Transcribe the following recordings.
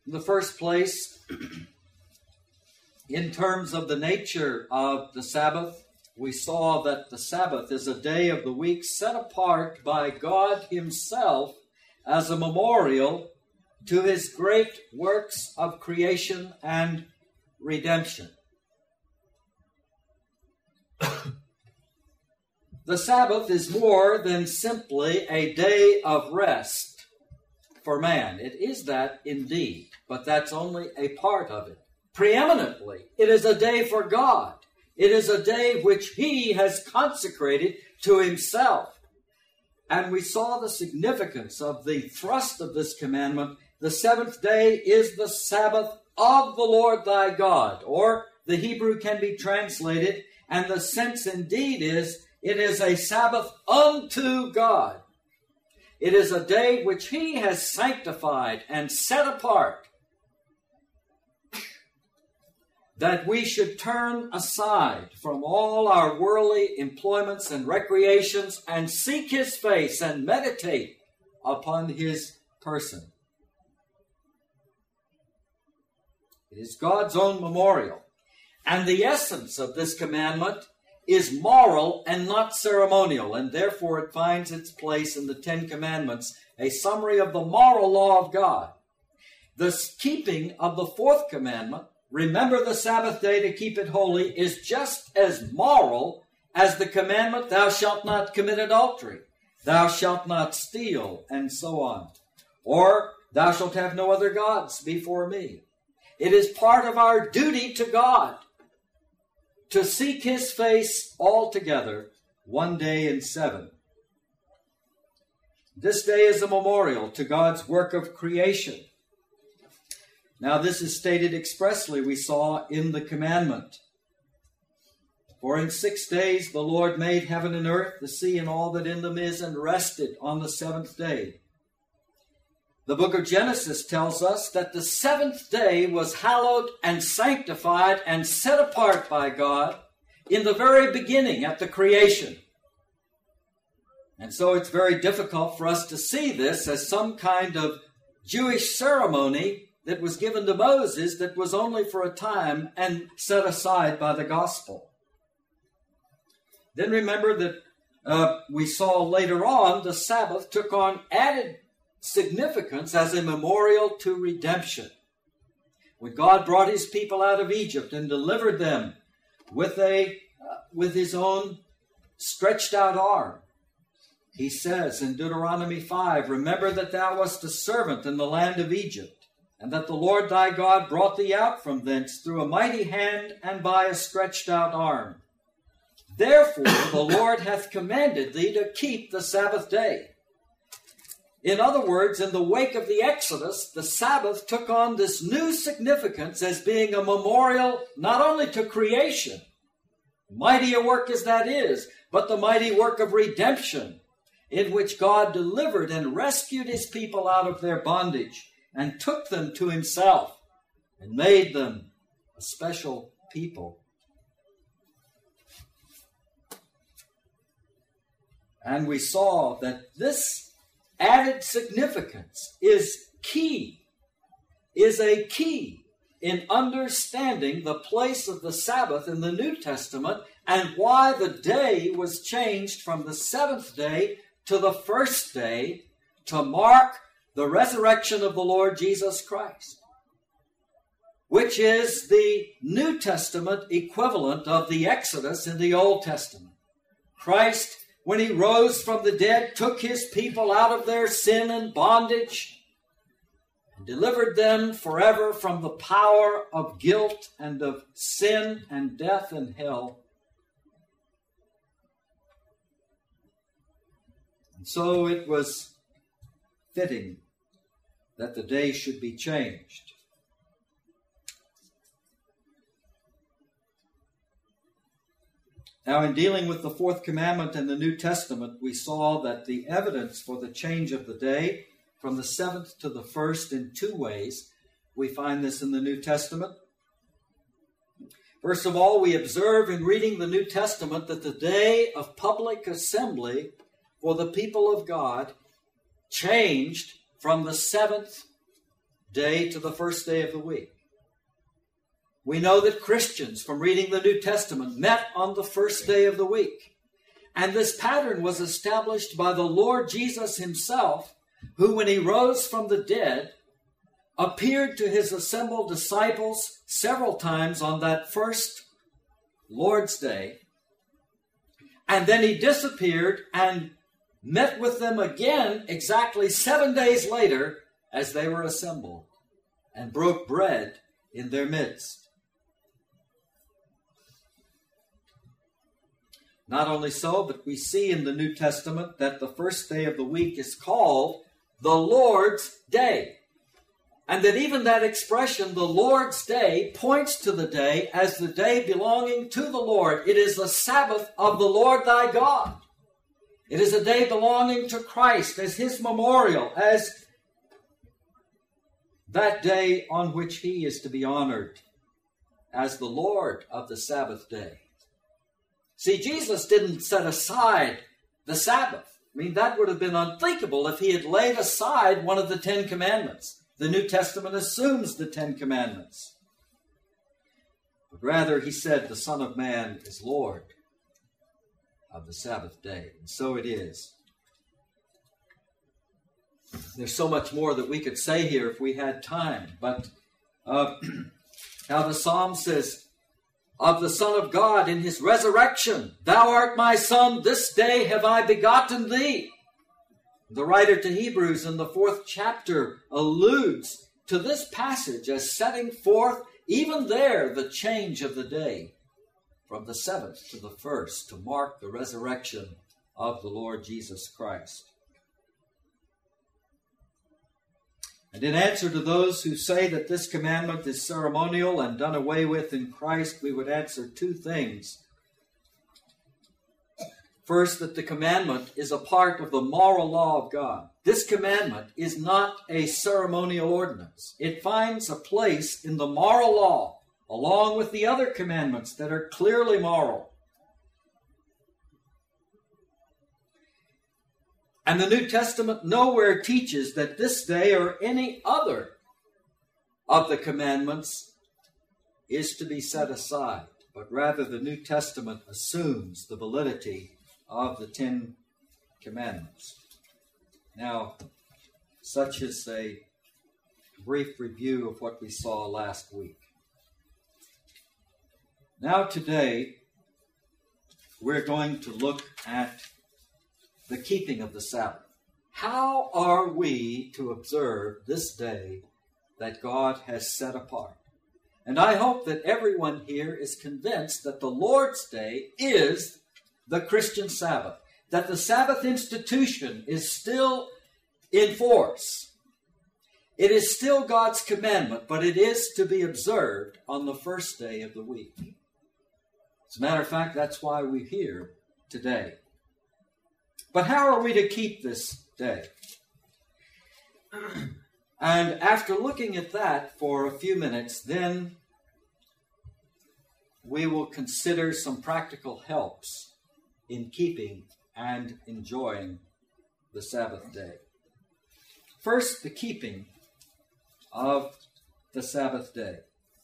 In the first place, in terms of the nature of the Sabbath, we saw that the Sabbath is a day of the week set apart by God Himself as a memorial to His great works of creation and redemption. The Sabbath is more than simply a day of rest for man. It is that indeed, but that's only a part of it. Preeminently, it is a day for God. It is a day which He has consecrated to Himself. And we saw the significance of the thrust of this commandment. The seventh day is the Sabbath of the Lord thy God, or the Hebrew can be translated, and the sense indeed is, it is a Sabbath unto God. It is a day which He has sanctified and set apart, that we should turn aside from all our worldly employments and recreations and seek His face and meditate upon His person. It is God's own memorial. And the essence of this commandment is moral and not ceremonial, and therefore it finds its place in the Ten Commandments, a summary of the moral law of God. The keeping of the fourth commandment, remember the Sabbath day to keep it holy, is just as moral as the commandment, thou shalt not commit adultery, thou shalt not steal, and so on. Or, thou shalt have no other gods before me. It is part of our duty to God to seek His face altogether, one day in 7. This day is a memorial to God's work of creation. Now this is stated expressly, we saw, in the commandment. For in 6 days the Lord made heaven and earth, the sea and all that in them is, and rested on the 7th day. The book of Genesis tells us that the 7th day was hallowed and sanctified and set apart by God in the very beginning at the creation. And so it's very difficult for us to see this as some kind of Jewish ceremony that was given to Moses that was only for a time and set aside by the gospel. Then remember that we saw later on the Sabbath took on added significance as a memorial to redemption. When God brought His people out of Egypt and delivered them with His own stretched out arm, He says in Deuteronomy 5, remember that thou wast a servant in the land of Egypt, and that the Lord thy God brought thee out from thence through a mighty hand and by a stretched out arm. Therefore the Lord hath commanded thee to keep the Sabbath day. In other words, in the wake of the Exodus, the Sabbath took on this new significance as being a memorial not only to creation, mighty a work as that is, but the mighty work of redemption, in which God delivered and rescued His people out of their bondage and took them to Himself and made them a special people. And we saw that this added significance is a key in understanding the place of the Sabbath in the New Testament and why the day was changed from the 7th day to the 1st day to mark the resurrection of the Lord Jesus Christ, which is the New Testament equivalent of the Exodus in the Old Testament. Christ, when He rose from the dead, took His people out of their sin and bondage and delivered them forever from the power of guilt and of sin and death and hell. And so it was fitting that the day should be changed. Now, in dealing with the fourth commandment in the New Testament, we saw that the evidence for the change of the day from the 7th to the 1st in 2 ways. We find this in the New Testament. First of all, we observe in reading the New Testament that the day of public assembly for the people of God changed from the 7th day to the first day of the week. We know that Christians, from reading the New Testament, met on the first day of the week. And this pattern was established by the Lord Jesus himself, who, when he rose from the dead, appeared to his assembled disciples several times on that first Lord's Day. And then he disappeared and met with them again exactly 7 days later as they were assembled and broke bread in their midst. Not only so, but we see in the New Testament that the first day of the week is called the Lord's Day. And that even that expression, the Lord's Day, points to the day as the day belonging to the Lord. It is the Sabbath of the Lord thy God. It is a day belonging to Christ as his memorial, as that day on which he is to be honored as the Lord of the Sabbath day. See, Jesus didn't set aside the Sabbath. I mean, that would have been unthinkable if he had laid aside one of the 10 Commandments. The New Testament assumes the 10 Commandments. But rather, he said, the Son of Man is Lord of the Sabbath day. And so it is. There's so much more that we could say here if we had time. But how the Psalm says, of the Son of God in his resurrection, thou art my Son, this day have I begotten thee. The writer to Hebrews in the 4th chapter alludes to this passage as setting forth even there the change of the day from the 7th to the 1st to mark the resurrection of the Lord Jesus Christ. And in answer to those who say that this commandment is ceremonial and done away with in Christ, we would answer 2 things. First, that the commandment is a part of the moral law of God. This commandment is not a ceremonial ordinance. It finds a place in the moral law, along with the other commandments that are clearly moral. And the New Testament nowhere teaches that this day or any other of the commandments is to be set aside, but rather the New Testament assumes the validity of the 10 Commandments. Now, such is a brief review of what we saw last week. Now today, we're going to look at the keeping of the Sabbath. How are we to observe this day that God has set apart? And I hope that everyone here is convinced that the Lord's Day is the Christian Sabbath, that the Sabbath institution is still in force. It is still God's commandment, but it is to be observed on the first day of the week. As a matter of fact, that's why we're here today. But how are we to keep this day? And after looking at that for a few minutes, then we will consider some practical helps in keeping and enjoying the Sabbath day. First, the keeping of the Sabbath day.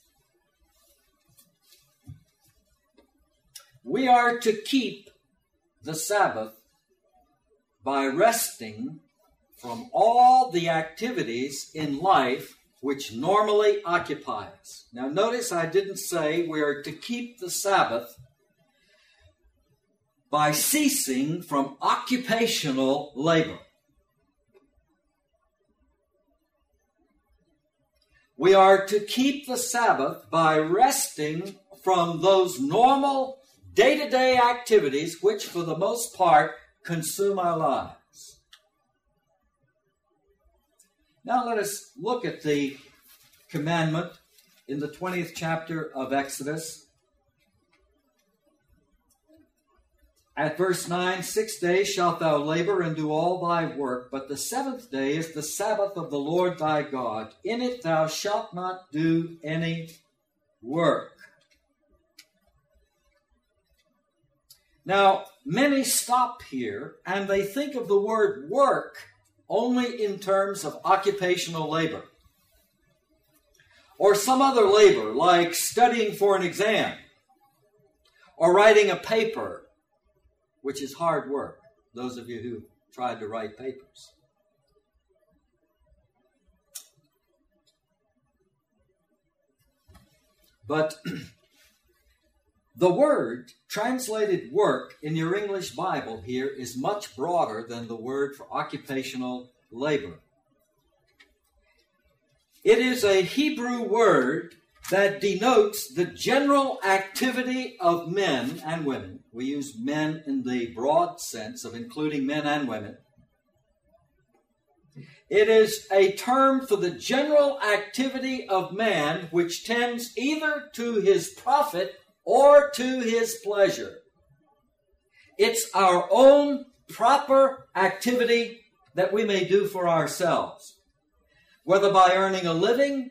We are to keep the Sabbath by resting from all the activities in life which normally occupy us. Now notice I didn't say we are to keep the Sabbath by ceasing from occupational labor. We are to keep the Sabbath by resting from those normal day-to-day activities which for the most part consume our lives. Now let us look at the commandment in the 20th chapter of Exodus. At verse 9, 6 days shalt thou labor and do all thy work, but the 7th day is the Sabbath of the Lord thy God. In it thou shalt not do any work. Now, many stop here and they think of the word work only in terms of occupational labor. or some other labor like studying for an exam or writing a paper, which is hard work, those of you who tried to write papers. But the word translated work in your English Bible here is much broader than the word for occupational labor. It is a Hebrew word that denotes the general activity of men and women. We use men in the broad sense of including men and women. It is a term for the general activity of man which tends either to his profit or to his pleasure. It's our own proper activity that we may do for ourselves, whether by earning a living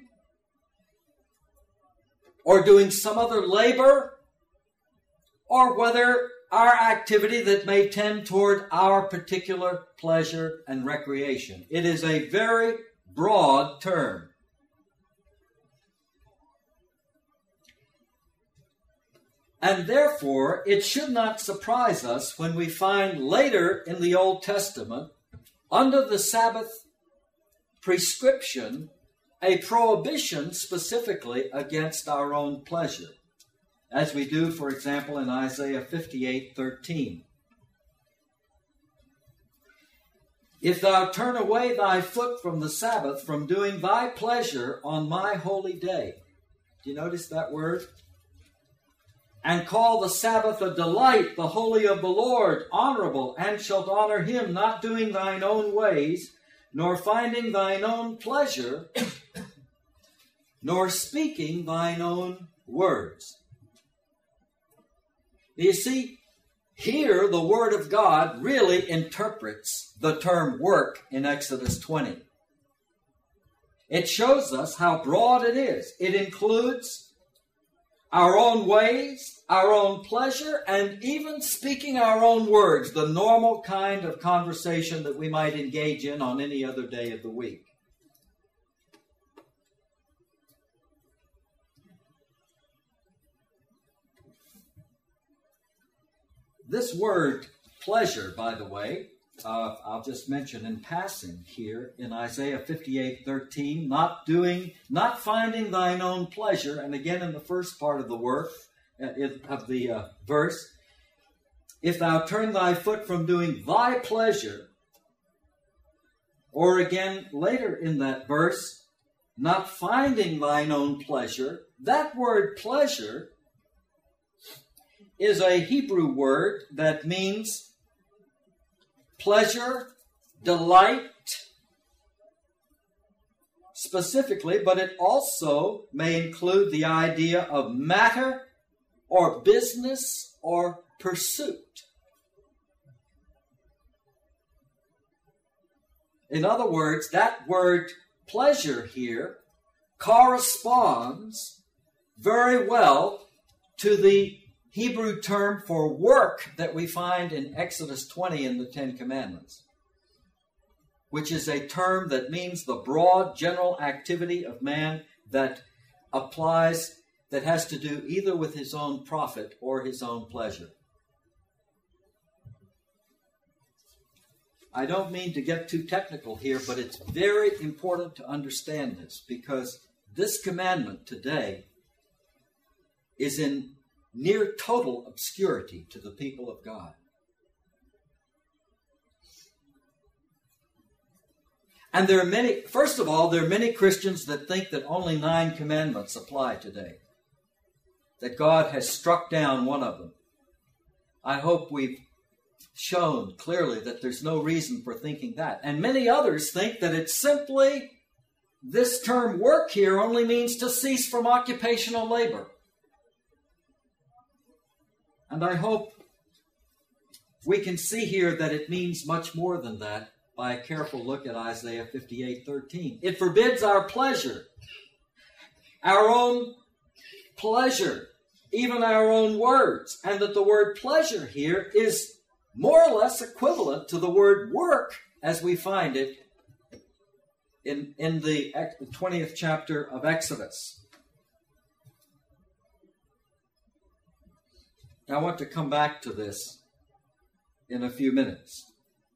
or doing some other labor, or whether our activity that may tend toward our particular pleasure and recreation. It is a very broad term. And therefore, it should not surprise us when we find later in the Old Testament, under the Sabbath prescription, a prohibition specifically against our own pleasure, as we do, for example, in Isaiah 58:13. If thou turn away thy foot from the Sabbath, from doing thy pleasure on my holy day. Do you notice that word? And call the Sabbath a delight, the holy of the Lord, honorable, and shalt honor him, not doing thine own ways, nor finding thine own pleasure, nor speaking thine own words. You see, here the Word of God really interprets the term work in Exodus 20. It shows us how broad it is. It includes our own ways, our own pleasure, and even speaking our own words, the normal kind of conversation that we might engage in on any other day of the week. This word pleasure, by the way, I'll just mention in passing here in Isaiah 58:13, not finding thine own pleasure, and again in the first part of the verse, if thou turn thy foot from doing thy pleasure, or again later in that verse, not finding thine own pleasure, that word pleasure is a Hebrew word that means pleasure, delight, specifically, but it also may include the idea of matter or business or pursuit. In other words, that word pleasure here corresponds very well to the Hebrew term for work that we find in Exodus 20 in the Ten Commandments, which is a term that means the broad general activity of man that has to do either with his own profit or his own pleasure. I don't mean to get too technical here, but it's very important to understand this, because this commandment today is in near total obscurity to the people of God. And there are many Christians that think that only 9 commandments apply today, that God has struck down one of them. I hope we've shown clearly that there's no reason for thinking that. And many others think that it's simply, this term work here only means to cease from occupational labor. And I hope we can see here that it means much more than that by a careful look at Isaiah 58:13. It forbids our pleasure, our own pleasure, even our own words, and that the word pleasure here is more or less equivalent to the word work as we find it in the 20th chapter of Exodus. Now, I want to come back to this in a few minutes.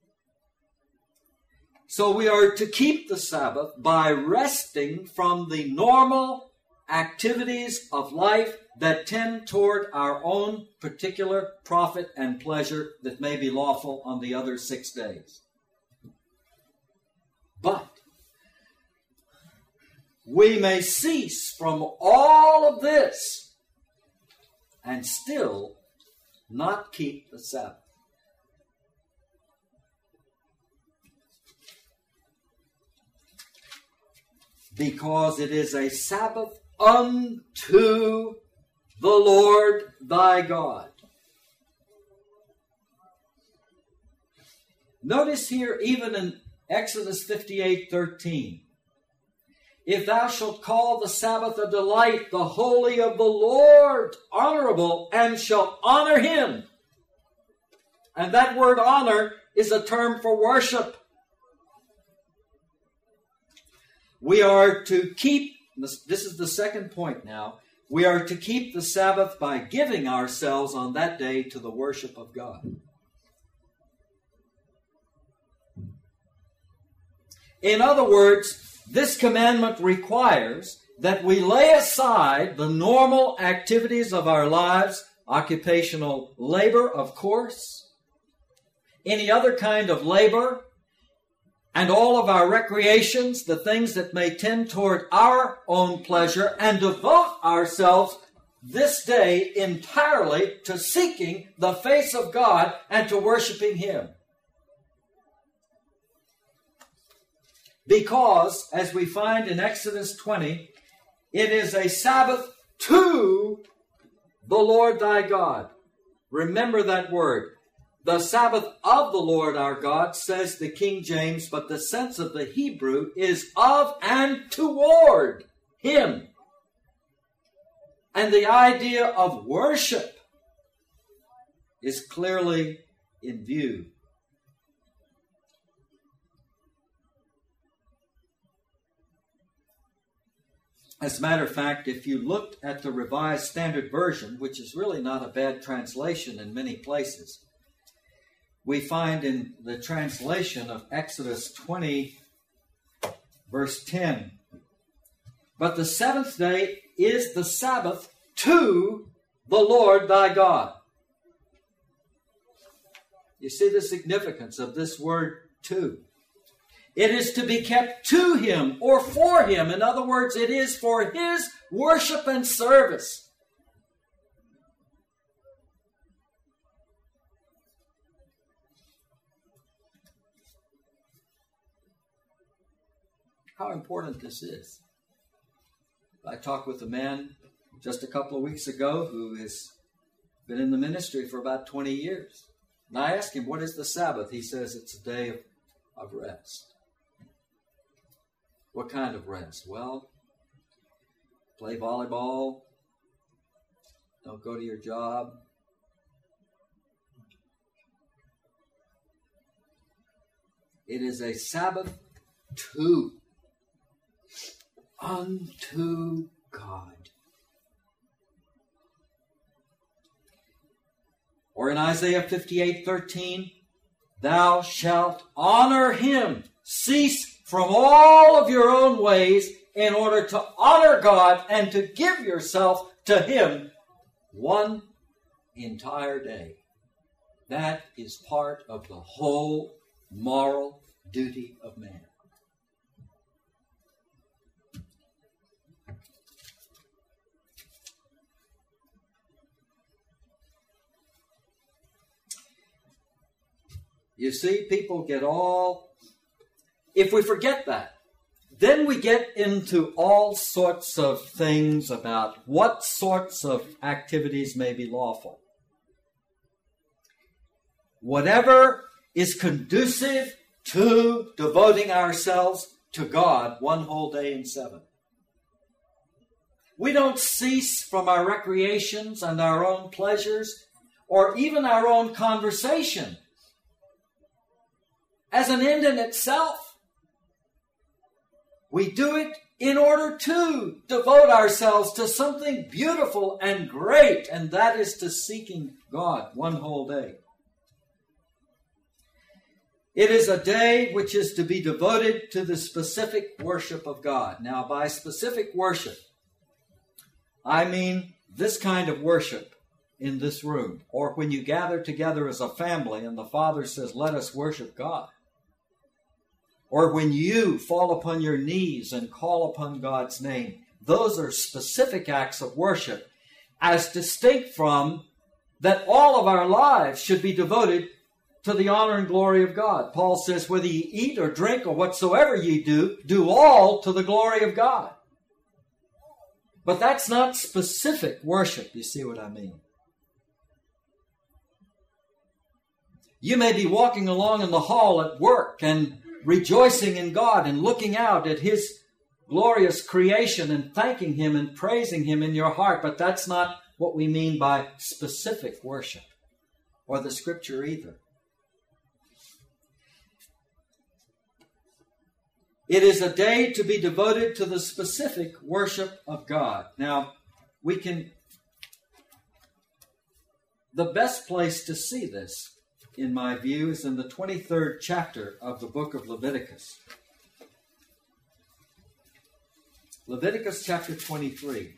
So we are to keep the Sabbath by resting from the normal activities of life that tend toward our own particular profit and pleasure that may be lawful on the other 6 days. But we may cease from all of this and still not keep the Sabbath. Because it is a Sabbath unto the Lord thy God. Notice here, even in Exodus 58:13, if thou shalt call the Sabbath a delight, the holy of the Lord honorable, and shalt honor him. And that word honor is a term for worship. We are to keep, this is the second point now, we are to keep the Sabbath by giving ourselves on that day to the worship of God. In other words, this commandment requires that we lay aside the normal activities of our lives, occupational labor, of course, any other kind of labor, and all of our recreations, the things that may tend toward our own pleasure, and devote ourselves this day entirely to seeking the face of God and to worshiping him. Because, as we find in Exodus 20, it is a Sabbath to the Lord thy God. Remember that word. The Sabbath of the Lord our God, says the King James, but the sense of the Hebrew is of and toward him. And the idea of worship is clearly in view. As a matter of fact, if you looked at the Revised Standard Version, which is really not a bad translation in many places, we find in the translation of Exodus 20, verse 10, but the seventh day is the Sabbath to the Lord thy God. You see the significance of this word to. It is to be kept to him or for him. In other words, it is for his worship and service. How important this is. I talked with a man just a couple of weeks ago who has been in the ministry for about 20 years. And I asked him, what is the Sabbath? He says it's a day of rest. What kind of rest? Well, play volleyball, don't go to your job. It is a Sabbath unto God. Or in Isaiah 58:13, thou shalt honor him. Cease from all of your own ways in order to honor God and to give yourself to him one entire day. That is part of the whole moral duty of man. You see, people get all... If we forget that, then we get into all sorts of things about what sorts of activities may be lawful. Whatever is conducive to devoting ourselves to God one whole day in 7. We don't cease from our recreations and our own pleasures or even our own conversation as an end in itself. We do it in order to devote ourselves to something beautiful and great, and that is to seeking God one whole day. It is a day which is to be devoted to the specific worship of God. Now, by specific worship, I mean this kind of worship in this room, or when you gather together as a family and the Father says, let us worship God. Or when you fall upon your knees and call upon God's name. Those are specific acts of worship, as distinct from that all of our lives should be devoted to the honor and glory of God. Paul says, whether ye eat or drink or whatsoever ye do, do all to the glory of God. But that's not specific worship, you see what I mean? You may be walking along in the hall at work and rejoicing in God and looking out at His glorious creation and thanking Him and praising Him in your heart, but that's not what we mean by specific worship, or the Scripture either. It is a day to be devoted to the specific worship of God. Now, the best place to see this, in my view, is in the 23rd chapter of the book of Leviticus. Leviticus chapter 23.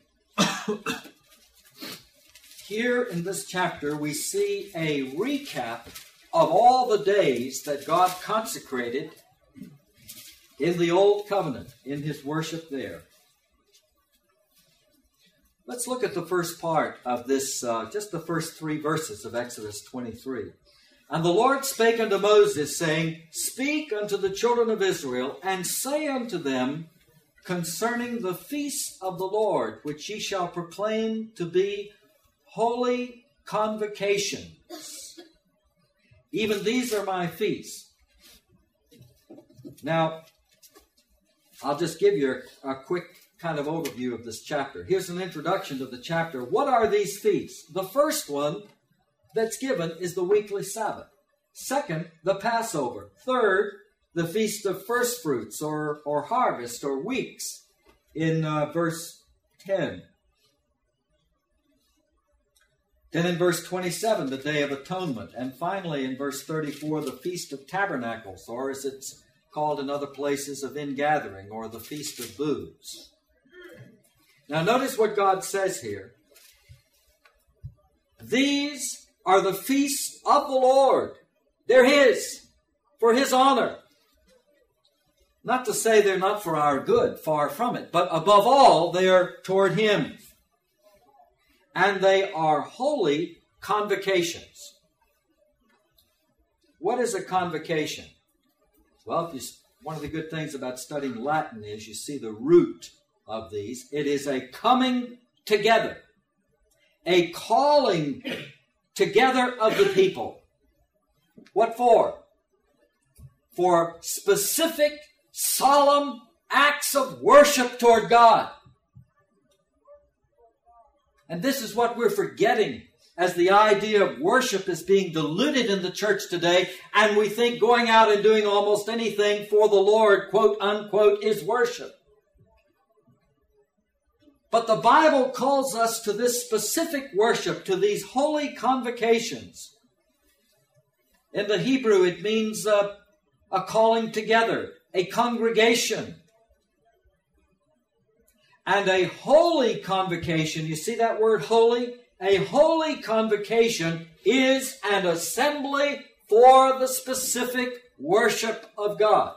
Here in this chapter, we see a recap of all the days that God consecrated in the Old Covenant, in His worship there. Let's look at the first part of this, just the first 3 verses of Exodus 23. And the Lord spake unto Moses, saying, Speak unto the children of Israel, and say unto them concerning the feasts of the Lord, which ye shall proclaim to be holy convocations. Even these are my feasts. Now, I'll just give you a quick kind of overview of this chapter. Here's an introduction to the chapter. What are these feasts? The first one that's given is the weekly Sabbath. Second, the Passover. Third, the Feast of First Fruits or Harvest or Weeks in verse 10. Then in verse 27, the Day of Atonement. And finally in verse 34, the Feast of Tabernacles, or as it's called in other places, of Ingathering, or the Feast of Booths. Now notice what God says here. These are the feasts of the Lord. They're His, for His honor. Not to say they're not for our good, far from it, but above all, they are toward Him. And they are holy convocations. What is a convocation? Well, one of the good things about studying Latin is you see the root of these. It is a coming together, a calling together of the people. What for? For specific, solemn acts of worship toward God. And this is what we're forgetting as the idea of worship is being diluted in the church today, and we think going out and doing almost anything for the Lord, quote unquote, is worship. But the Bible calls us to this specific worship, to these holy convocations. In the Hebrew, it means a calling together, a congregation. And a holy convocation, you see that word holy? A holy convocation is an assembly for the specific worship of God.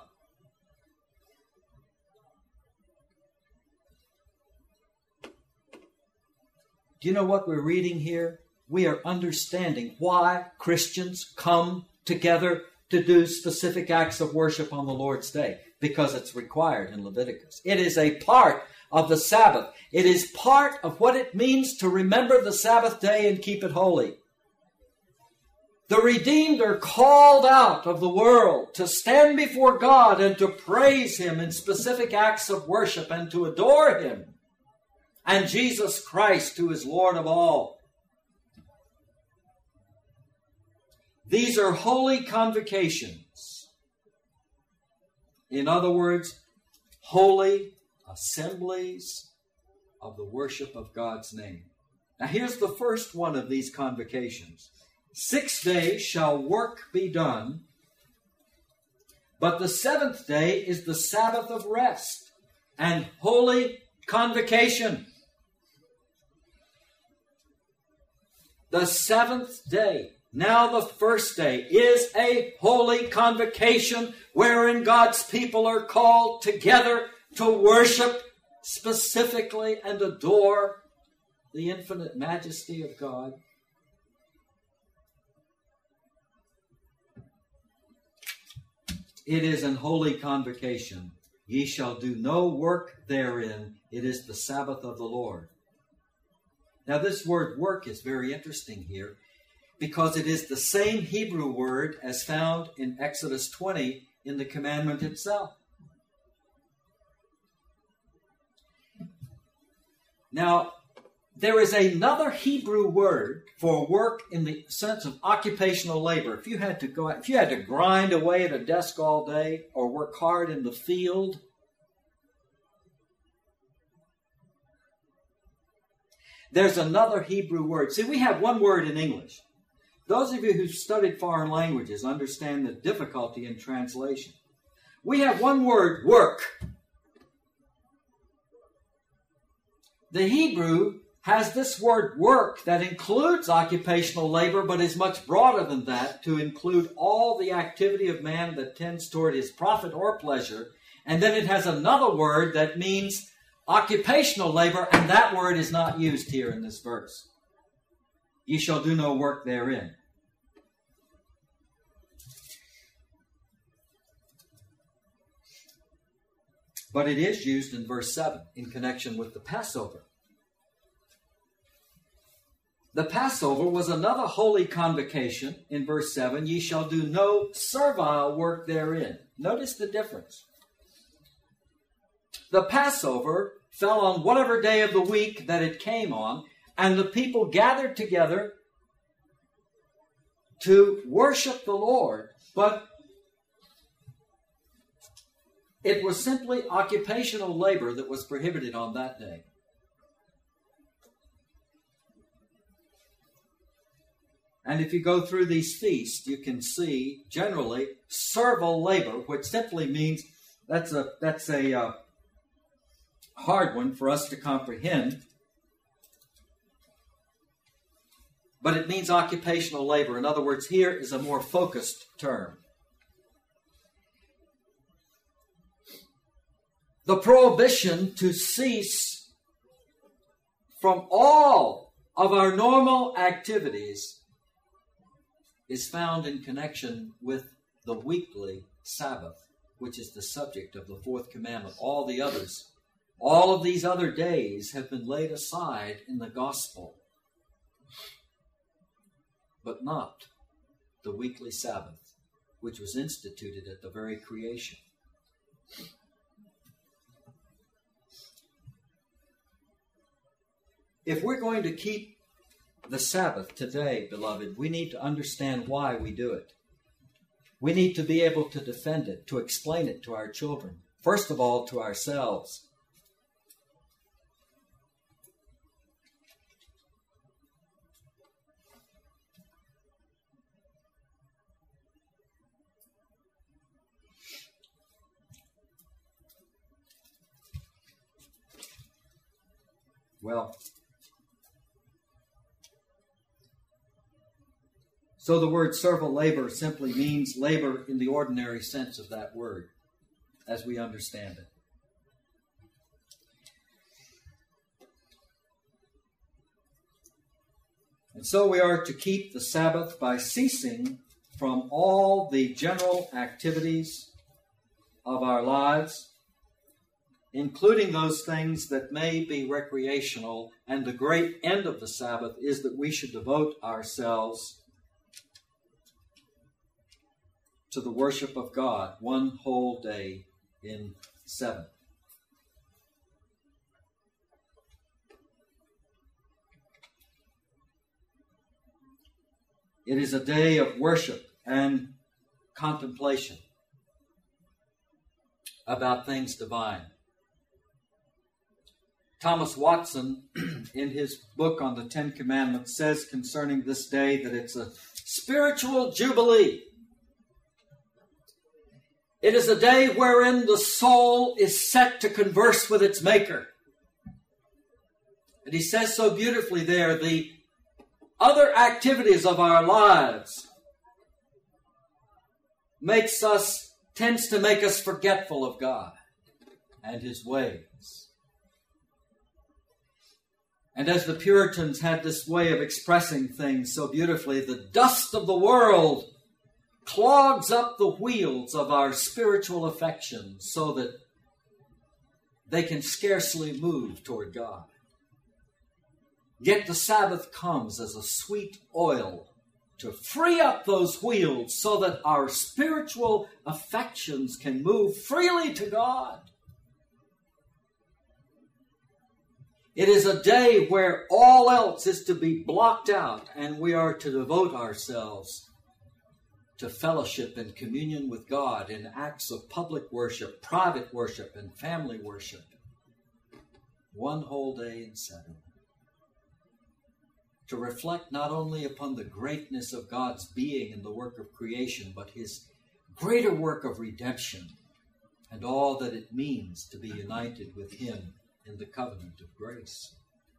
Do you know what we're reading here? We are understanding why Christians come together to do specific acts of worship on the Lord's Day, because it's required in Leviticus. It is a part of the Sabbath. It is part of what it means to remember the Sabbath day and keep it holy. The redeemed are called out of the world to stand before God and to praise Him in specific acts of worship and to adore Him and Jesus Christ, who is Lord of all. These are holy convocations. In other words, holy assemblies of the worship of God's name. Now here's the first one of these convocations. 6 days shall work be done, but the 7th day is the Sabbath of rest and holy convocation. The 7th day, now the first day, is a holy convocation wherein God's people are called together to worship specifically and adore the infinite majesty of God. It is an holy convocation. Ye shall do no work therein. It is the Sabbath of the Lord. Now this word work is very interesting here because it is the same Hebrew word as found in Exodus 20 in the commandment itself. Now, there is another Hebrew word for work in the sense of occupational labor. If you had to grind away at a desk all day or work hard in the field, there's another Hebrew word. See, we have one word in English. Those of you who've studied foreign languages understand the difficulty in translation. We have one word, work. The Hebrew has this word work that includes occupational labor, but is much broader than that, to include all the activity of man that tends toward his profit or pleasure. And then it has another word that means occupational labor, and that word is not used here in this verse. Ye shall do no work therein. But it is used in verse 7 in connection with the Passover. The Passover was another holy convocation in verse 7. Ye shall do no servile work therein. Notice the difference. The Passover fell on whatever day of the week that it came on, and the people gathered together to worship the Lord, but it was simply occupational labor that was prohibited on that day. And if you go through these feasts, you can see generally servile labor, which simply means that's a hard one for us to comprehend. But it means occupational labor. In other words, here is a more focused term. The prohibition to cease from all of our normal activities is found in connection with the weekly Sabbath, which is the subject of the fourth commandment. All of these other days have been laid aside in the gospel, but not the weekly Sabbath, which was instituted at the very creation. If we're going to keep the Sabbath today, beloved, we need to understand why we do it. We need to be able to defend it, to explain it to our children. First of all, to ourselves. Well, so the word servile labor simply means labor in the ordinary sense of that word, as we understand it. And so we are to keep the Sabbath by ceasing from all the general activities of our lives, including those things that may be recreational. And the great end of the Sabbath is that we should devote ourselves to the worship of God one whole day in 7. It is a day of worship and contemplation. about things divine. Thomas Watson, in his book on the Ten Commandments, says concerning this day that it's a spiritual jubilee. It is a day wherein the soul is set to converse with its Maker. And he says so beautifully there, the other activities of our lives tends to make us forgetful of God and His ways. And as the Puritans had this way of expressing things so beautifully, the dust of the world clogs up the wheels of our spiritual affections so that they can scarcely move toward God. Yet the Sabbath comes as a sweet oil to free up those wheels so that our spiritual affections can move freely to God. It is a day where all else is to be blocked out, and we are to devote ourselves to fellowship and communion with God in acts of public worship, private worship, and family worship. One whole day in 7. To reflect not only upon the greatness of God's being in the work of creation, but His greater work of redemption and all that it means to be united with Him in the covenant of grace.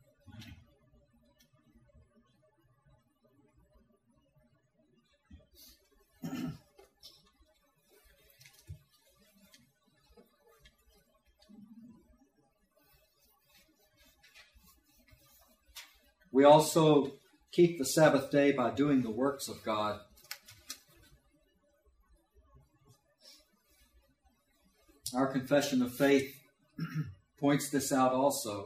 We also keep the Sabbath day by doing the works of God. Our confession of faith points this out also.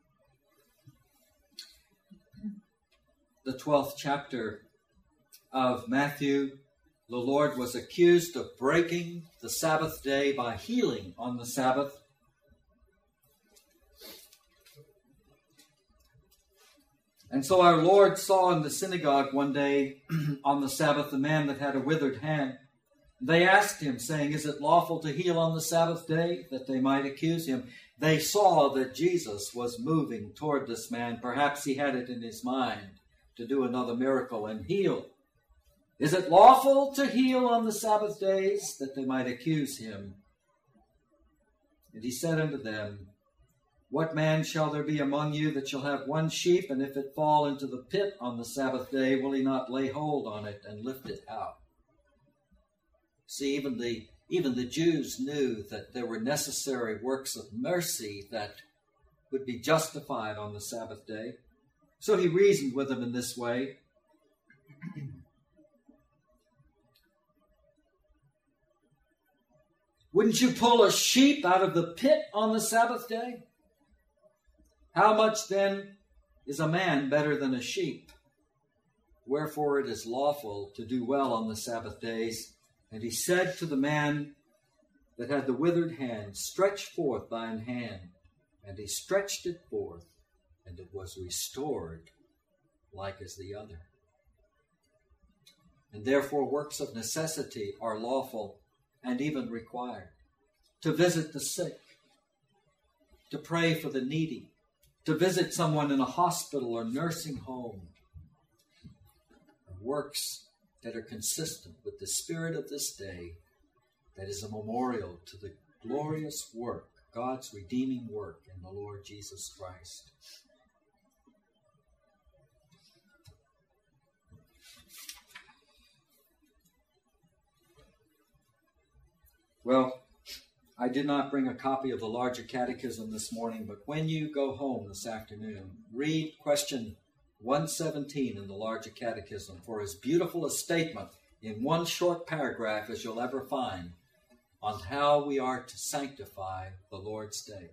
The 12th chapter of Matthew, the Lord was accused of breaking the Sabbath day by healing on the Sabbath. And so our Lord saw in the synagogue one day on the Sabbath a man that had a withered hand. They asked him, saying, "Is it lawful to heal on the Sabbath day?" that they might accuse him. They saw that Jesus was moving toward this man. Perhaps he had it in his mind to do another miracle and heal. Is it lawful to heal on the Sabbath days? That they might accuse him. And he said unto them, "What man shall there be among you that shall have one sheep, and if it fall into the pit on the Sabbath day, will he not lay hold on it and lift it out?" See, even the Jews knew that there were necessary works of mercy that would be justified on the Sabbath day. So he reasoned with them in this way. Wouldn't you pull a sheep out of the pit on the Sabbath day? How much then is a man better than a sheep? Wherefore it is lawful to do well on the Sabbath days. And he said to the man that had the withered hand, "Stretch forth thine hand." And he stretched it forth, and it was restored like as the other. And therefore works of necessity are lawful and even required. To visit the sick, to pray for the needy, to visit someone in a hospital or nursing home. Works that are consistent with the spirit of this day, that is a memorial to the glorious work, God's redeeming work in the Lord Jesus Christ. Well, I did not bring a copy of the larger catechism this morning, but when you go home this afternoon, read question 117 in the larger catechism for as beautiful a statement in one short paragraph as you'll ever find on how we are to sanctify the Lord's day.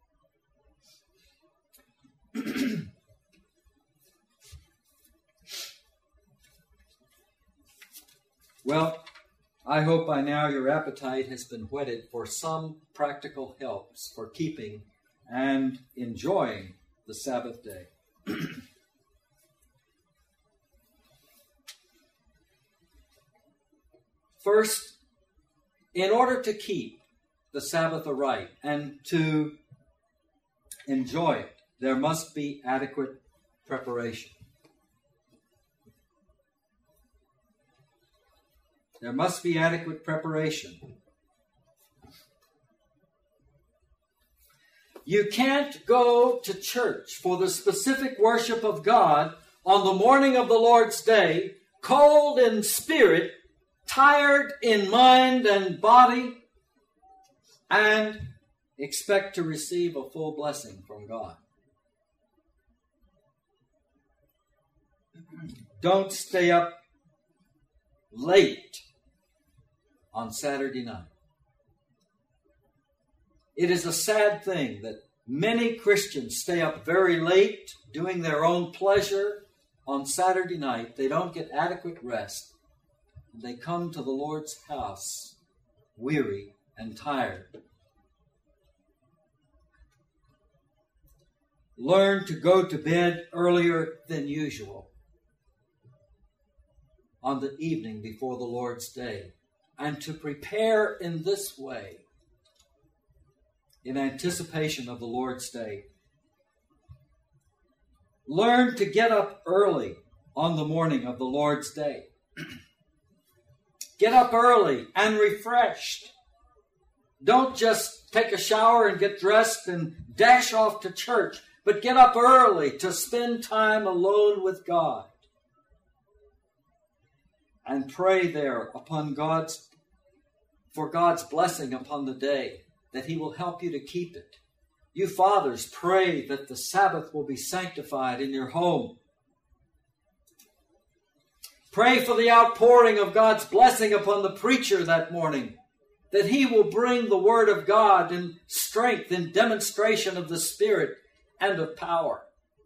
Well, I hope by now your appetite has been whetted for some practical helps for keeping and enjoying the Sabbath day. First, in order to keep, the Sabbath aright and to enjoy it, there must be adequate preparation. There must be adequate preparation. You can't go to church for the specific worship of God on the morning of the Lord's Day, cold in spirit, tired in mind and body, and expect to receive a full blessing from God. Don't stay up late on Saturday night. It is a sad thing that many Christians stay up very late doing their own pleasure on Saturday night. They don't get adequate rest. And they come to the Lord's house weary and tired. Learn to go to bed earlier than usual on the evening before the Lord's Day, and to prepare in this way in anticipation of the Lord's Day. Learn to get up early on the morning of the Lord's Day. Get up early and refreshed. Don't just take a shower and get dressed and dash off to church, but get up early to spend time alone with God. And pray there for God's blessing upon the day, that He will help you to keep it. You fathers, pray that the Sabbath will be sanctified in your home. Pray for the outpouring of God's blessing upon the preacher that morning, that he will bring the Word of God in strength, in demonstration of the Spirit and of power.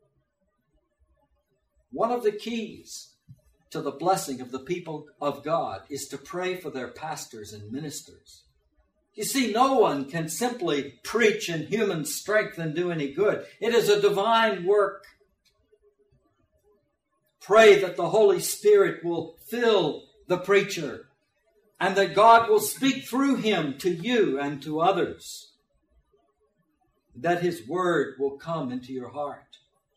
One of the keys to the blessing of the people of God is to pray for their pastors and ministers. You see, no one can simply preach in human strength and do any good. It is a divine work. Pray that the Holy Spirit will fill the preacher and that God will speak through him to you and to others, that His Word will come into your heart.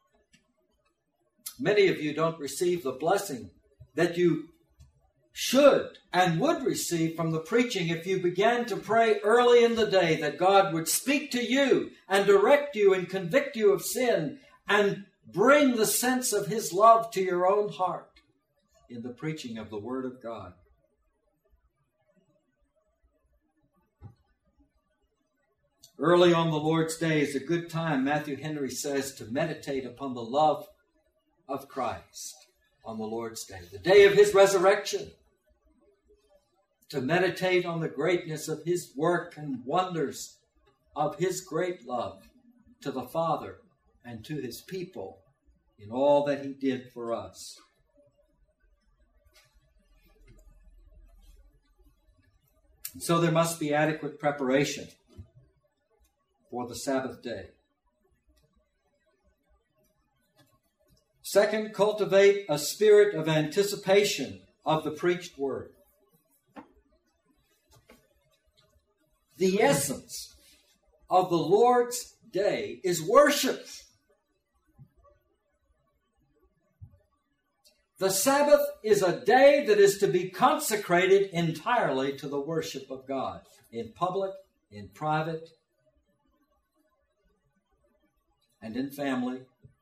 Many of you don't receive the blessing that you should and would receive from the preaching if you began to pray early in the day that God would speak to you and direct you and convict you of sin and bring the sense of His love to your own heart in the preaching of the Word of God. Early on the Lord's Day is a good time, Matthew Henry says, to meditate upon the love of Christ on the Lord's Day, the day of His resurrection, to meditate on the greatness of His work and wonders of His great love to the Father and to His people in all that He did for us. And so there must be adequate preparation for the Sabbath day. Second, cultivate a spirit of anticipation of the preached word. The essence of the Lord's Day is worship. The Sabbath is a day that is to be consecrated entirely to the worship of God, in public, in private, and in family,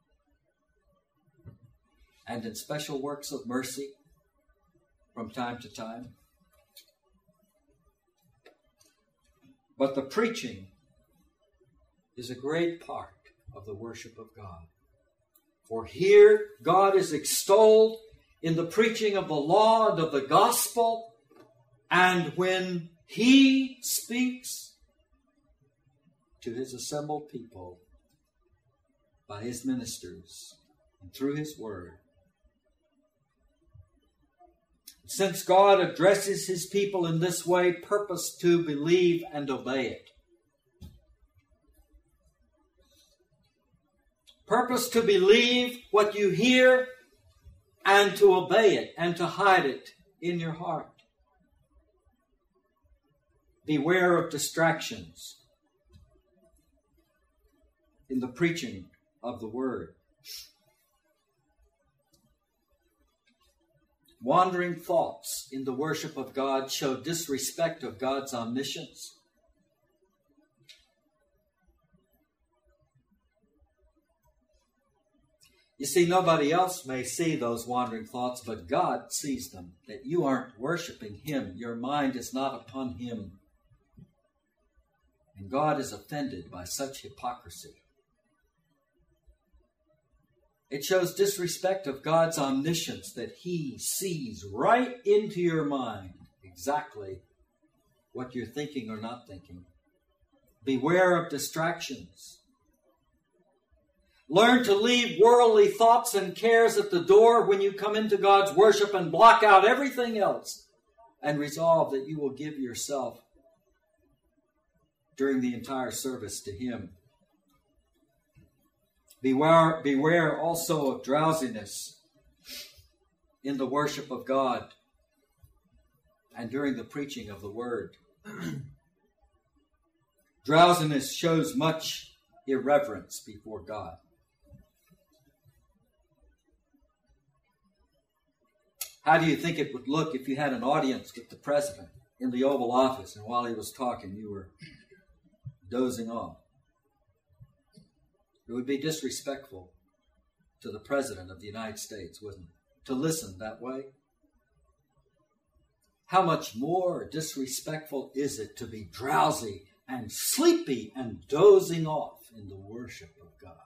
and in special works of mercy from time to time. But the preaching is a great part of the worship of God. For here God is extolled in the preaching of the law and of the gospel, and when He speaks to His assembled people by His ministers and through His word. Since God addresses His people in this way, purpose to believe and obey it. Purpose to believe what you hear and to obey it and to hide it in your heart. Beware of distractions in the preaching of the word. Wandering thoughts in the worship of God show disrespect of God's omniscience. You see, nobody else may see those wandering thoughts, but God sees them, that you aren't worshiping Him. Your mind is not upon Him. And God is offended by such hypocrisy. It shows disrespect of God's omniscience that He sees right into your mind exactly what you're thinking or not thinking. Beware of distractions. Learn to leave worldly thoughts and cares at the door when you come into God's worship and block out everything else and resolve that you will give yourself during the entire service to Him. Beware also of drowsiness in the worship of God and during the preaching of the Word. Drowsiness shows much irreverence before God. How do you think it would look if you had an audience with the president in the Oval Office and while he was talking you were dozing off? It would be disrespectful to the President of the United States, wouldn't it, to listen that way? How much more disrespectful is it to be drowsy and sleepy and dozing off in the worship of God?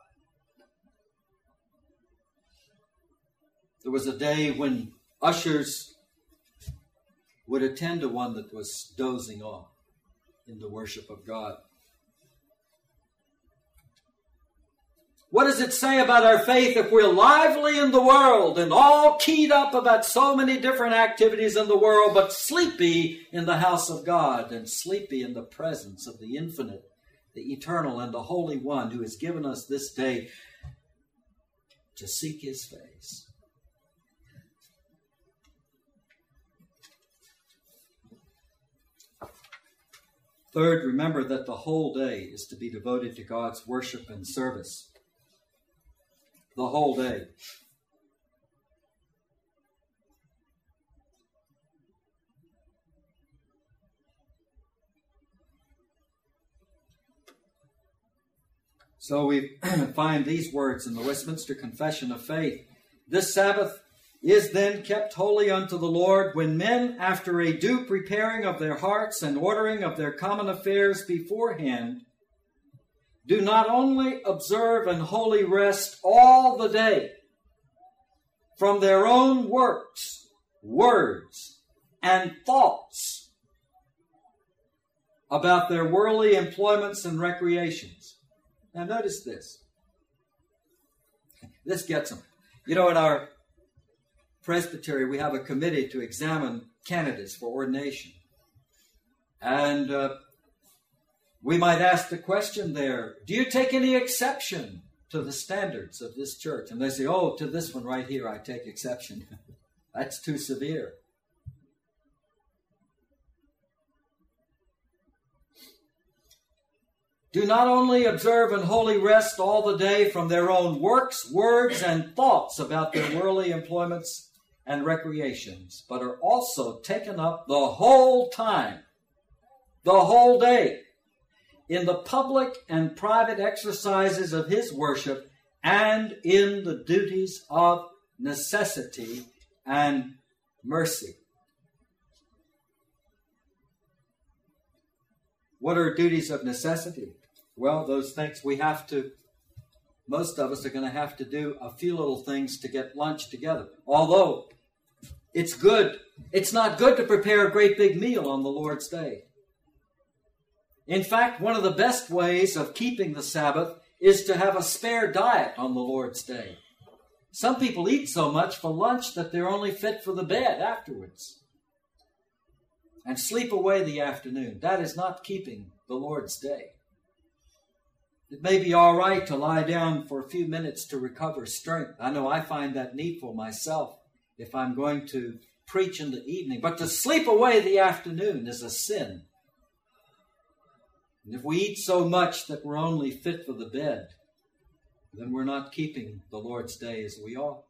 There was a day when ushers would attend to one that was dozing off in the worship of God. What does it say about our faith if we're lively in the world and all keyed up about so many different activities in the world, but sleepy in the house of God and sleepy in the presence of the infinite, the eternal, and the Holy One who has given us this day to seek His face? Third, remember that the whole day is to be devoted to God's worship and service. The whole day. So we find these words in the Westminster Confession of Faith. This Sabbath is then kept holy unto the Lord, when men, after a due preparing of their hearts and ordering of their common affairs beforehand, do not only observe an holy rest all the day from their own works, words, and thoughts about their worldly employments and recreations. Now notice this. This gets them. You know, in our presbytery, we have a committee to examine candidates for ordination. And we might ask the question there, do you take any exception to the standards of this church? And they say, oh, to this one right here, I take exception. That's too severe. Do not only observe an holy rest all the day from their own works, words, and thoughts about their worldly employments and recreations, but are also taken up the whole time, the whole day, in the public and private exercises of His worship and in the duties of necessity and mercy. What are duties of necessity? Well, those things we have to, most of us are going to have to do a few little things to get lunch together. Although it's good, it's not good to prepare a great big meal on the Lord's Day. In fact, one of the best ways of keeping the Sabbath is to have a spare diet on the Lord's Day. Some people eat so much for lunch that they're only fit for the bed afterwards and sleep away the afternoon. That is not keeping the Lord's Day. It may be all right to lie down for a few minutes to recover strength. I know I find that needful myself if I'm going to preach in the evening. But to sleep away the afternoon is a sin And if we eat so much that we're only fit for the bed, then we're not keeping the Lord's Day as we ought.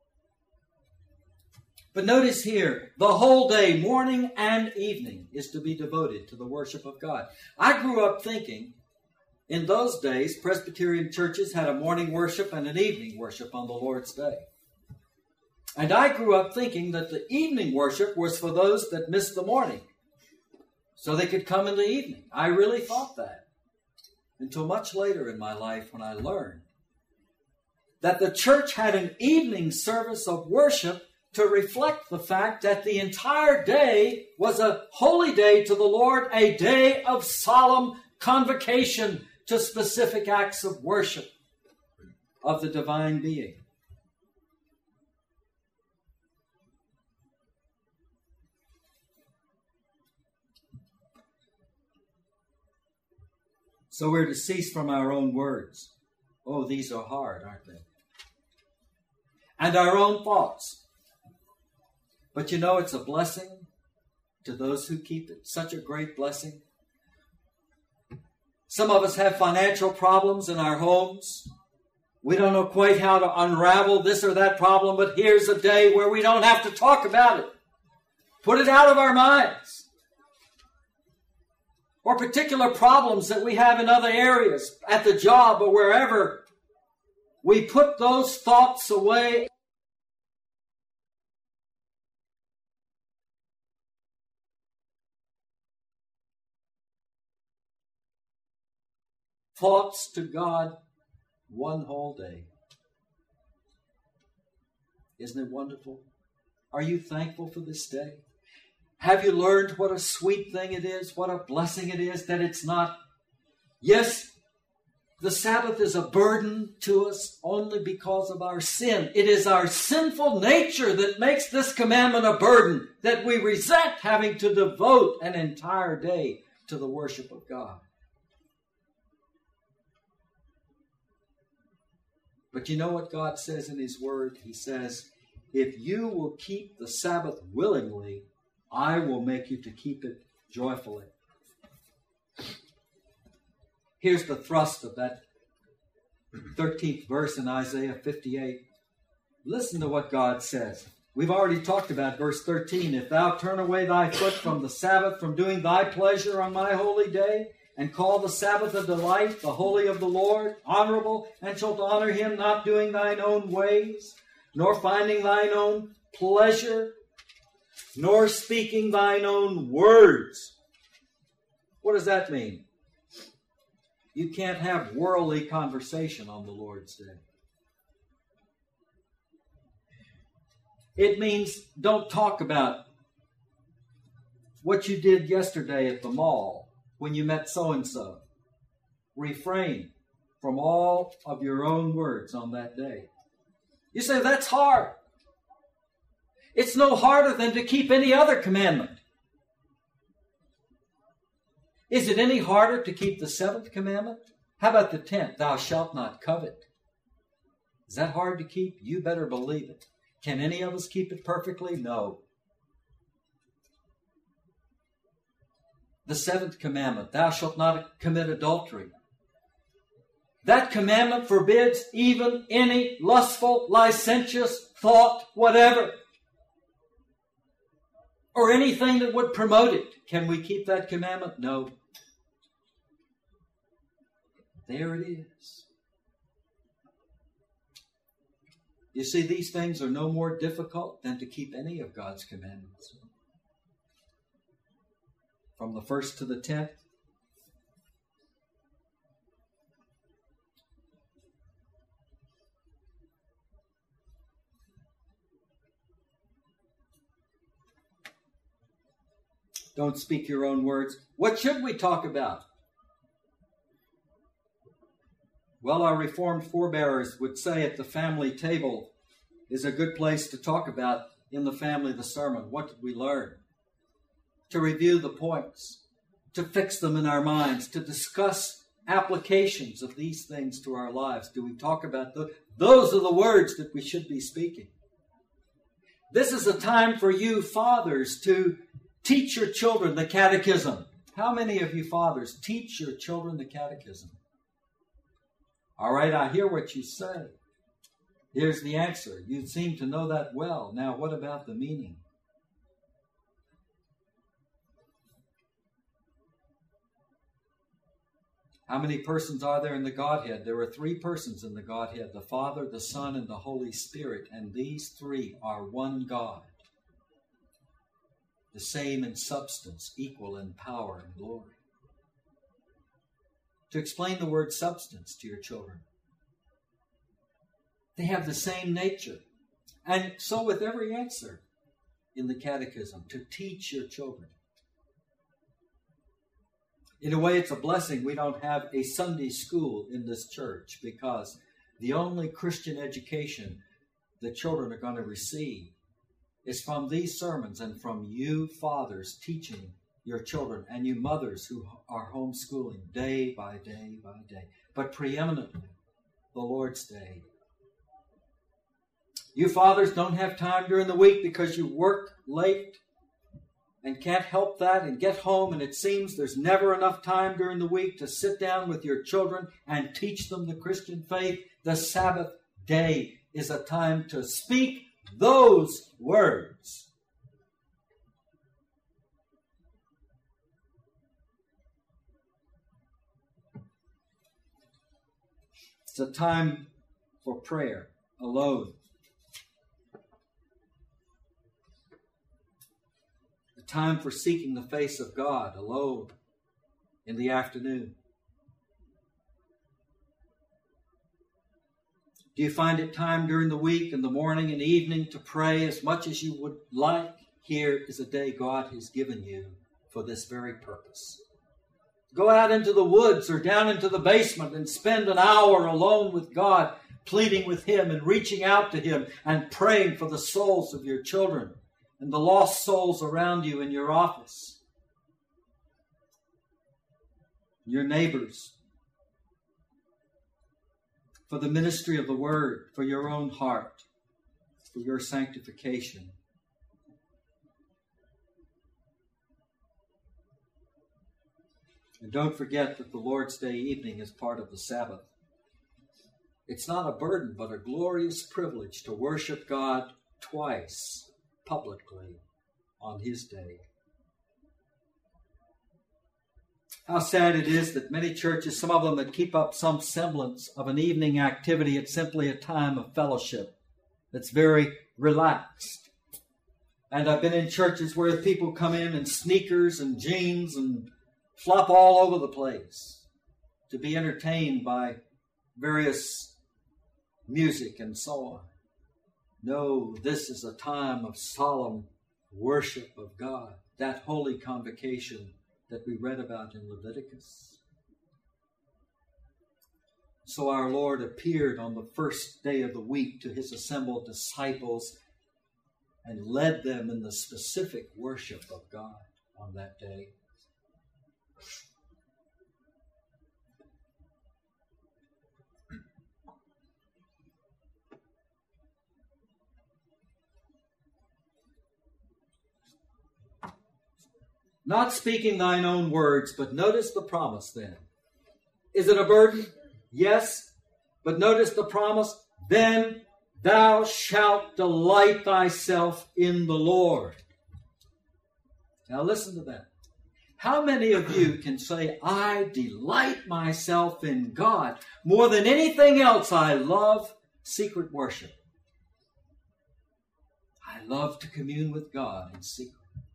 But notice here, the whole day, morning and evening, is to be devoted to the worship of God. I grew up thinking, in those days, Presbyterian churches had a morning worship and an evening worship on the Lord's Day. And I grew up thinking that the evening worship was for those that missed the morning, so they could come in the evening. I really thought that, until much later in my life when I learned that the church had an evening service of worship to reflect the fact that the entire day was a holy day to the Lord, a day of solemn convocation to specific acts of worship of the divine being. So we're to cease from our own words. Oh, these are hard, aren't they? And our own thoughts. But you know, it's a blessing to those who keep it. Such a great blessing. Some of us have financial problems in our homes. We don't know quite how to unravel this or that problem, but here's a day where we don't have to talk about it. Put it out of our minds. Or particular problems that we have in other areas, at the job or wherever. We put those thoughts away. Thoughts to God one whole day. Isn't it wonderful? Are you thankful for this day? Have you learned what a sweet thing it is, what a blessing it is that it's not? Yes, the Sabbath is a burden to us only because of our sin. It is our sinful nature that makes this commandment a burden, that we resent having to devote an entire day to the worship of God. But you know what God says in His Word? He says, if you will keep the Sabbath willingly, I will make you to keep it joyfully. Here's the thrust of that 13th verse in Isaiah 58. Listen to what God says. We've already talked about verse 13. If thou turn away thy foot from the Sabbath, from doing thy pleasure on my holy day, and call the Sabbath a delight, the holy of the Lord, honorable, and shalt honor him, not doing thine own ways, nor finding thine own pleasure, nor speaking thine own words. What does that mean? You can't have worldly conversation on the Lord's Day. It means don't talk about what you did yesterday at the mall when you met so-and-so. Refrain from all of your own words on that day. You say, that's hard. It's no harder than to keep any other commandment. Is it any harder to keep the 7th commandment? How about the 10th? Thou shalt not covet. Is that hard to keep? You better believe it. Can any of us keep it perfectly? No. The 7th commandment, thou shalt not commit adultery. That commandment forbids even any lustful, licentious thought, whatever, or anything that would promote it. Can we keep that commandment? No. There it is. You see, these things are no more difficult than to keep any of God's commandments. From the 1st to the 10th. Don't speak your own words. What should we talk about? Well, our Reformed forebears would say at the family table is a good place to talk about in the family the sermon. What did we learn? To review the points, to fix them in our minds, to discuss applications of these things to our lives. Do we talk about those? Those are the words that we should be speaking. This is a time for you fathers to teach your children the catechism. How many of you fathers teach your children the catechism? All right, I hear what you say. Here's the answer. You seem to know that well. Now, what about the meaning? How many persons are there in the Godhead? There are 3 persons in the Godhead, the Father, the Son, and the Holy Spirit, and these 3 are one God, the same in substance, equal in power and glory. To explain the word substance to your children, they have the same nature. And so with every answer in the catechism, to teach your children. In a way, it's a blessing we don't have a Sunday school in this church, because the only Christian education the children are going to receive is from these sermons and from you fathers teaching your children, and you mothers who are homeschooling day by day by day, but preeminently the Lord's Day. You fathers don't have time during the week because you work late and can't help that and get home, and it seems there's never enough time during the week to sit down with your children and teach them the Christian faith. The Sabbath day is a time to speak those words. It's a time for prayer alone. Time for seeking the face of God alone in the afternoon. Do you find it time during the week, in the morning and evening, to pray as much as you would like? Here is a day God has given you for this very purpose. Go out into the woods or down into the basement and spend an hour alone with God, pleading with Him and reaching out to Him and praying for the souls of your children and the lost souls around you in your office, your neighbors, for the ministry of the Word, for your own heart, for your sanctification. And don't forget that the Lord's Day evening is part of the Sabbath. It's not a burden, but a glorious privilege to worship God twice publicly on His day. How sad it is that many churches, some of them that keep up some semblance of an evening activity, it's simply a time of fellowship that's very relaxed. And I've been in churches where people come in sneakers and jeans and flop all over the place to be entertained by various music and so on. No, this is a time of solemn worship of God, that holy convocation that we read about in Leviticus. So our Lord appeared on the first day of the week to His assembled disciples and led them in the specific worship of God on that day. Not speaking thine own words, but notice the promise then. Is it a burden? Yes. But notice the promise. Then thou shalt delight thyself in the Lord. Now listen to that. How many of you can say, I delight myself in God? More than anything else, I love secret worship. I love to commune with God in secret.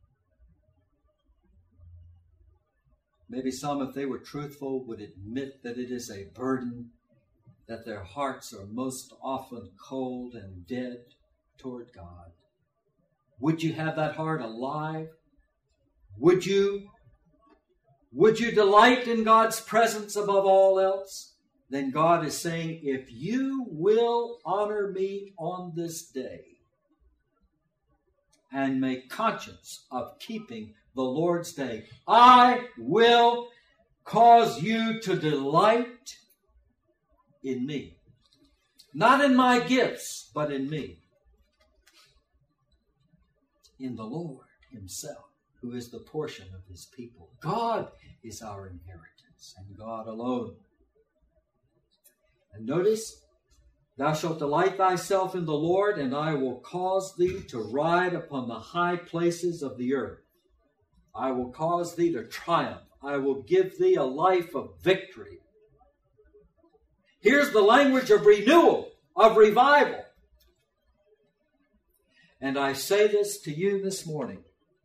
Maybe some, if they were truthful, would admit that it is a burden, that their hearts are most often cold and dead toward God. Would you have that heart alive? Would you delight in God's presence above all else? Then God is saying, if you will honor me on this day and make conscience of keeping the Lord's Day, I will cause you to delight in me. Not in my gifts, but in me. In the Lord Himself, who is the portion of his people. God is our inheritance, and God alone. And notice, thou shalt delight thyself in the Lord, and I will cause thee to ride upon the high places of the earth. I will cause thee to triumph. I will give thee a life of victory. Here's the language of renewal, of revival. And I say this to you this morning.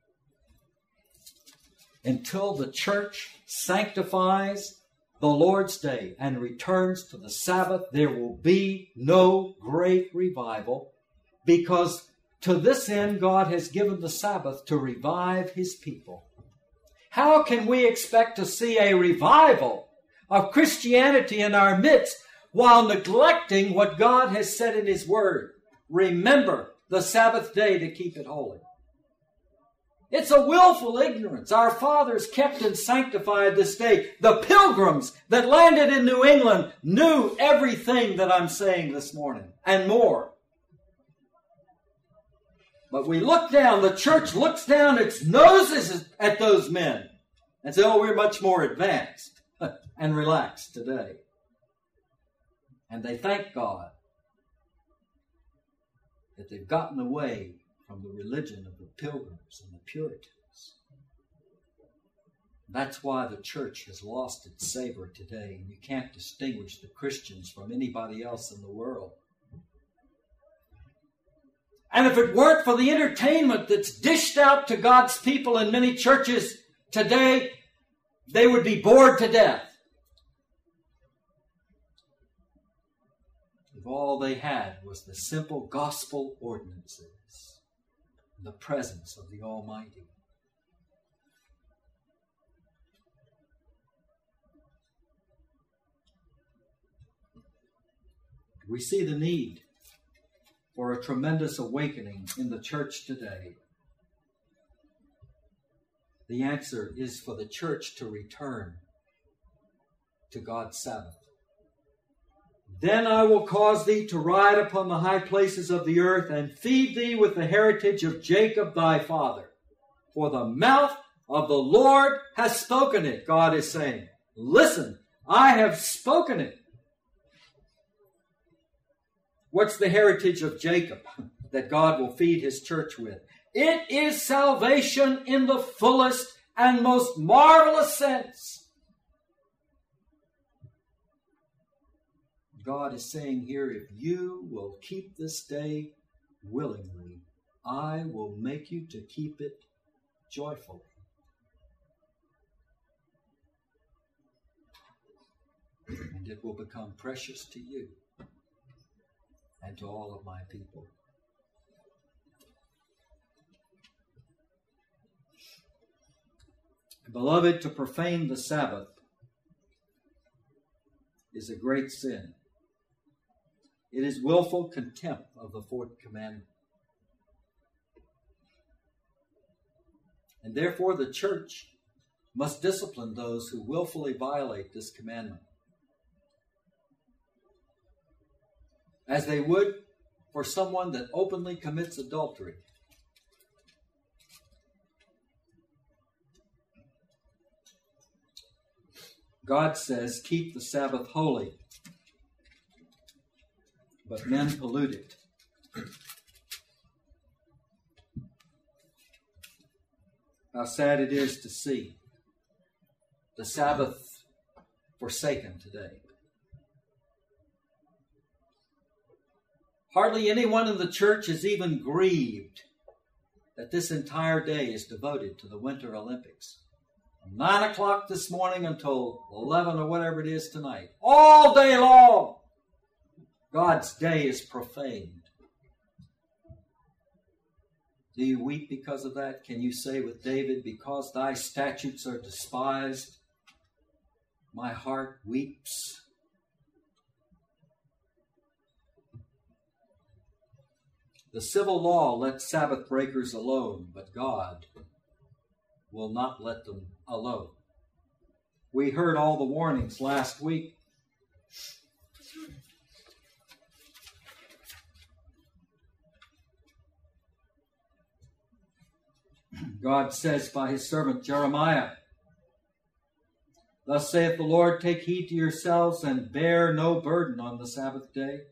Until the church sanctifies the Lord's day and returns to the Sabbath, there will be no great revival, because to this end God has given the Sabbath to revive his people. How can we expect to see a revival of Christianity in our midst while neglecting what God has said in his word? Remember the Sabbath day to keep it holy. It's a willful ignorance. Our fathers kept and sanctified this day. The pilgrims that landed in New England knew everything that I'm saying this morning and more. But we look down, the church looks down its noses at those men and says, oh, we're much more advanced and relaxed today. And they thank God that they've gotten away from the religion of the pilgrims and the Puritans. That's why the church has lost its savor today, and you can't distinguish the Christians from anybody else in the world. And if it weren't for the entertainment that's dished out to God's people in many churches today, they would be bored to death if all they had was the simple gospel ordinances, the presence of the Almighty. We see the need for a tremendous awakening in the church today. The answer is for the church to return to God's Sabbath. Then I will cause thee to ride upon the high places of the earth, and feed thee with the heritage of Jacob thy father. For the mouth of the Lord has spoken it, God is saying. Listen, I have spoken it. What's the heritage of Jacob that God will feed his church with? It is salvation in the fullest and most marvelous sense. God is saying here, if you will keep this day willingly, I will make you to keep it joyfully. And it will become precious to you and to all of my people. Beloved, to profane the Sabbath is a great sin. It is willful contempt of the fourth commandment. And therefore the church must discipline those who willfully violate this commandment, as they would for someone that openly commits adultery. God says, keep the Sabbath holy, but men pollute it. How sad it is to see the Sabbath forsaken today. Hardly anyone in the church is even grieved that this entire day is devoted to the Winter Olympics. From 9 o'clock this morning until 11 or whatever it is tonight. All day long, God's day is profaned. Do you weep because of that? Can you say with David, because thy statutes are despised, my heart weeps? The civil law lets Sabbath breakers alone, but God will not let them alone. We heard all the warnings last week. God says by his servant Jeremiah, "Thus saith the Lord, take heed to yourselves and bear no burden on the Sabbath day.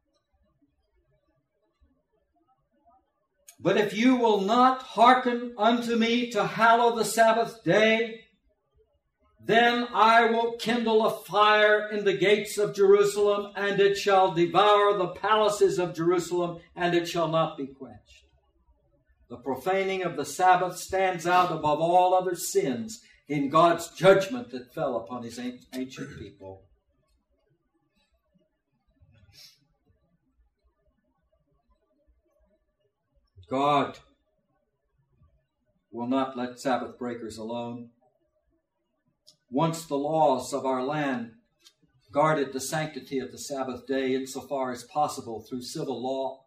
But if you will not hearken unto me to hallow the Sabbath day, then I will kindle a fire in the gates of Jerusalem, and it shall devour the palaces of Jerusalem, and it shall not be quenched." The profaning of the Sabbath stands out above all other sins in God's judgment that fell upon his ancient people. God will not let Sabbath breakers alone. Once the laws of our land guarded the sanctity of the Sabbath day insofar as possible through civil law.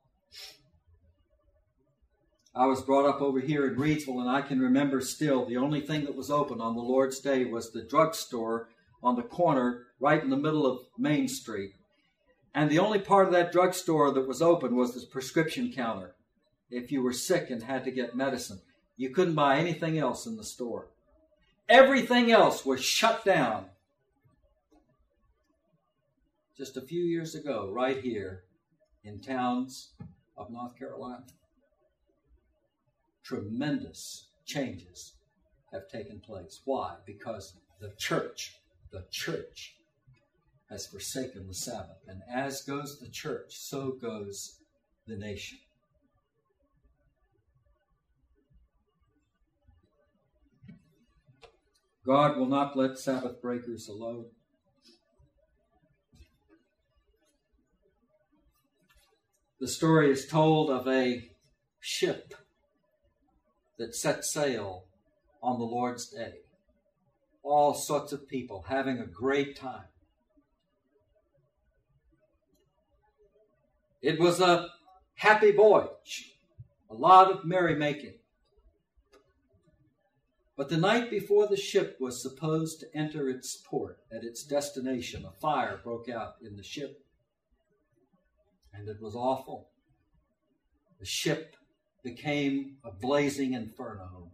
I was brought up over here in Reidsville, and I can remember still the only thing that was open on the Lord's Day was the drugstore on the corner right in the middle of Main Street. And the only part of that drugstore that was open was the prescription counter. If you were sick and had to get medicine, you couldn't buy anything else in the store. Everything else was shut down. Just a few years ago, right here in towns of North Carolina, tremendous changes have taken place. Why? Because the church has forsaken the Sabbath. And as goes the church, so goes the nation. God will not let Sabbath breakers alone. The story is told of a ship that set sail on the Lord's Day. All sorts of people having a great time. It was a happy voyage, a lot of merrymaking. But the night before the ship was supposed to enter its port at its destination, a fire broke out in the ship. And it was awful. The ship became a blazing inferno.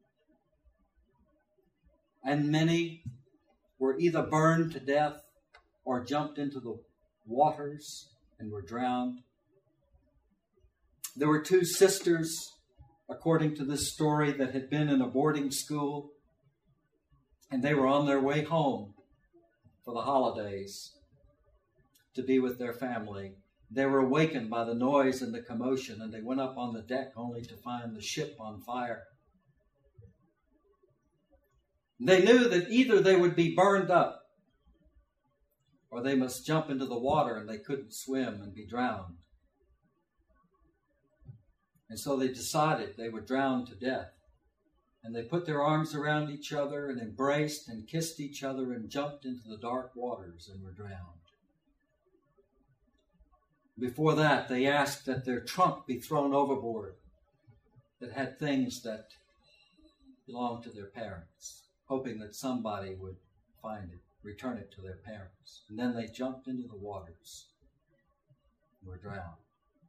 And many were either burned to death or jumped into the waters and were drowned. There were two sisters, according to this story, that had been in a boarding school, and they were on their way home for the holidays to be with their family. They were awakened by the noise and the commotion, and they went up on the deck only to find the ship on fire. They knew that either they would be burned up or they must jump into the water, and they couldn't swim and be drowned. And so they decided they would drown to death. And they put their arms around each other and embraced and kissed each other and jumped into the dark waters and were drowned. Before that, they asked that their trunk be thrown overboard that had things that belonged to their parents, hoping that somebody would find it, return it to their parents. And then they jumped into the waters and were drowned.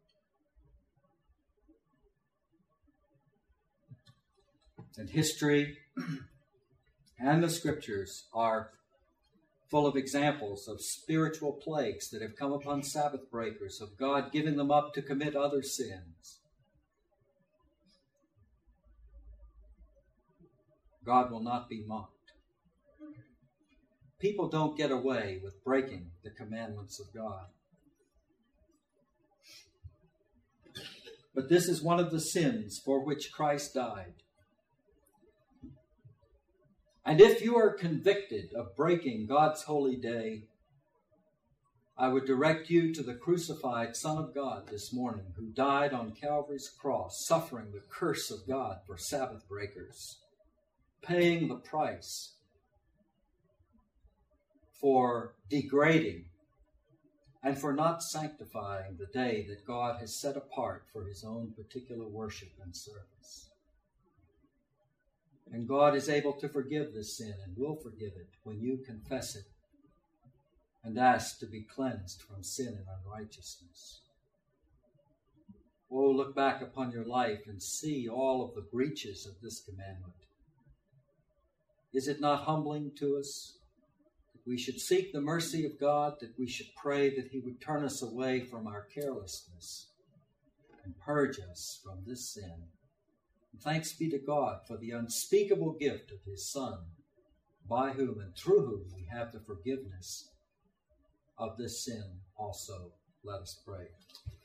And history and the scriptures are full of examples of spiritual plagues that have come upon Sabbath breakers, of God giving them up to commit other sins. God will not be mocked. People don't get away with breaking the commandments of God. But this is one of the sins for which Christ died. And if you are convicted of breaking God's holy day, I would direct you to the crucified Son of God this morning, who died on Calvary's cross, suffering the curse of God for Sabbath breakers, paying the price for degrading and for not sanctifying the day that God has set apart for his own particular worship and service. And God is able to forgive this sin and will forgive it when you confess it and ask to be cleansed from sin and unrighteousness. Oh, look back upon your life and see all of the breaches of this commandment. Is it not humbling to us that we should seek the mercy of God, that we should pray that he would turn us away from our carelessness and purge us from this sin? And thanks be to God for the unspeakable gift of his Son, by whom and through whom we have the forgiveness of this sin also. Let us pray.